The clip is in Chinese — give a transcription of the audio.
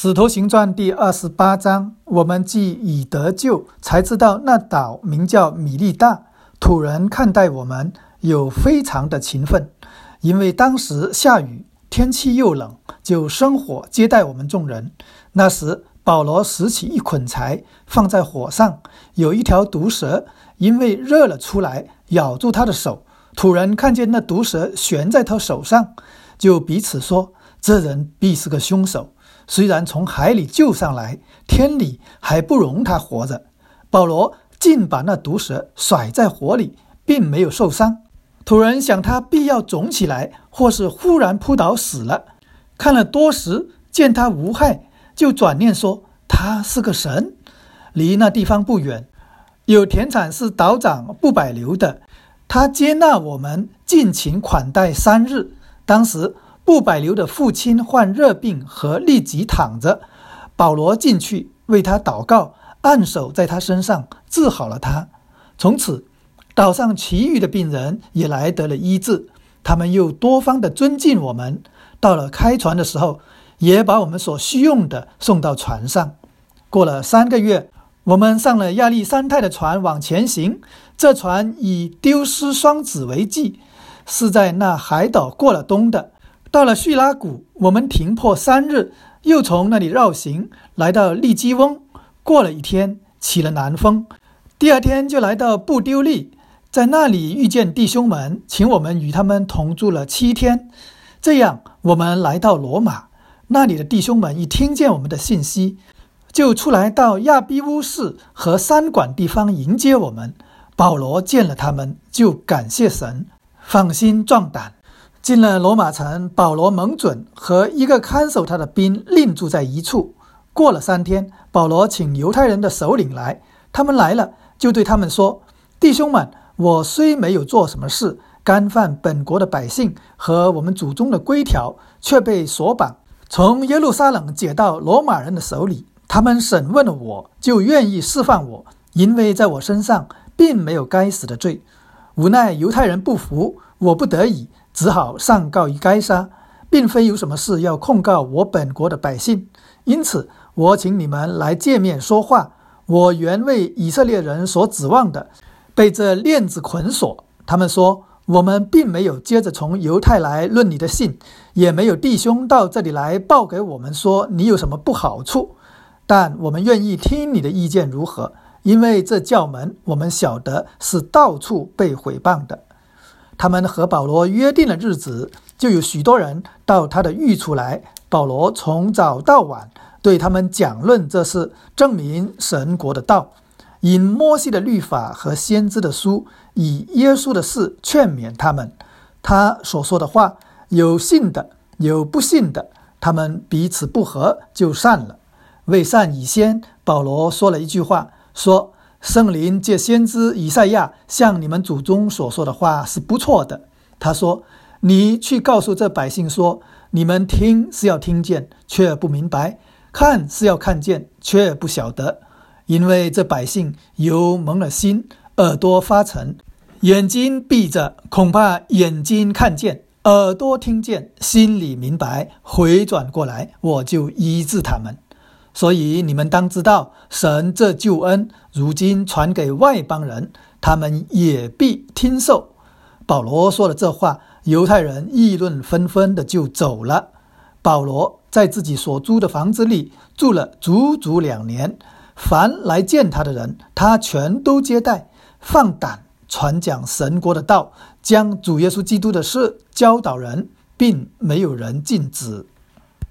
使徒行传第28章，我们既已得救，才知道那岛名叫米利大。土人看待我们有非常的勤奋，因为当时下雨，天气又冷，就生火接待我们众人。那时保罗拾起一捆柴放在火上，有一条毒蛇因为热了出来，咬住他的手。土人看见那毒蛇悬在他手上，就彼此说，这人必是个凶手，虽然从海里救上来，天理还不容他活着。保罗竟把那毒蛇甩在火里，并没有受伤。土人想他必要肿起来，或是忽然扑倒死了。看了多时，见他无害，就转念说他是个神。离那地方不远，有田产是岛长布百流的，他接纳我们，尽情款待3日。当时布百流的父亲患热病和立即躺着，保罗进去为他祷告，按手在他身上，治好了他。从此岛上其余的病人也来得了医治，他们又多方的尊敬我们。到了开船的时候，也把我们所需用的送到船上。过了3个月，我们上了亚历山泰的船往前行，这船以丢失双子为记，是在那海岛过了冬的。到了叙拉古，我们停泊3日，又从那里绕行，来到利基翁，过了1天，起了南风。第2天就来到布丢利，在那里遇见弟兄们，请我们与他们同住了7天。这样我们来到罗马，那里的弟兄们一听见我们的信息，就出来到亚比乌市和三馆地方迎接我们。保罗见了他们，就感谢神，放心壮胆。进了罗马城，保罗蒙准和一个看守他的兵另住在一处。过了3天，保罗请犹太人的首领来，他们来了，就对他们说，弟兄们，我虽没有做什么事，干犯本国的百姓和我们祖宗的规条，却被锁绑，从耶路撒冷解到罗马人的手里。他们审问了我，就愿意释放我，因为在我身上并没有该死的罪。无奈犹太人不服，我不得已只好上告于该撒，并非有什么事要控告我本国的百姓。因此我请你们来见面说话。我原为以色列人所指望的，被这链子捆锁。他们说，我们并没有接着从犹太来论你的信，也没有弟兄到这里来报给我们说你有什么不好处，但我们愿意听你的意见如何，因为这教门我们晓得是到处被毁谤的。他们和保罗约定了日子，就有许多人到他的寓处来。保罗从早到晚对他们讲论这事，证明神国的道，引摩西的律法和先知的书，以耶稣的事劝勉他们。他所说的话，有信的，有不信的，他们彼此不和，就散了。未散以先，保罗说了一句话，说，圣灵借先知以赛亚向你们祖宗所说的话是不错的。他说，你去告诉这百姓说，你们听是要听见，却不明白；看是要看见，却不晓得。因为这百姓油蒙了心，耳朵发沉，眼睛闭着，恐怕眼睛看见，耳朵听见，心里明白，回转过来，我就医治他们。所以你们当知道，神这救恩如今传给外邦人，他们也必听受。保罗说了这话，犹太人议论纷纷的就走了。保罗在自己所租的房子里住了足足2年，凡来见他的人，他全都接待，放胆传讲神国的道，将主耶稣基督的事教导人，并没有人禁止。